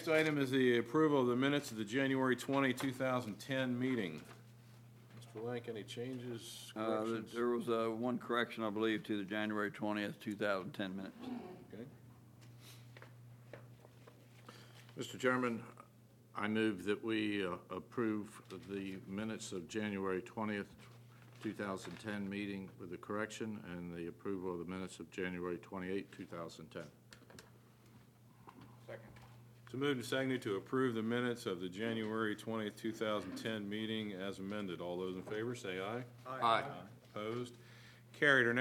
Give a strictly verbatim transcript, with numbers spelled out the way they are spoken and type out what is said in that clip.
next item is the approval of the minutes of the January twentieth, two thousand ten meeting. Mister Lank, any changes, Uh, corrections? There was uh, one correction, I believe, to the January twentieth, two thousand ten minutes. Okay. Mister Chairman, I move that we uh, approve the minutes of January twentieth, two thousand ten meeting with the correction and the approval of the minutes of January twenty-eighth, two thousand ten. Second. So moved and seconded to approve the minutes of the January twentieth, two thousand ten meeting as amended. All those in favor say aye. Aye. Opposed? Carried. Our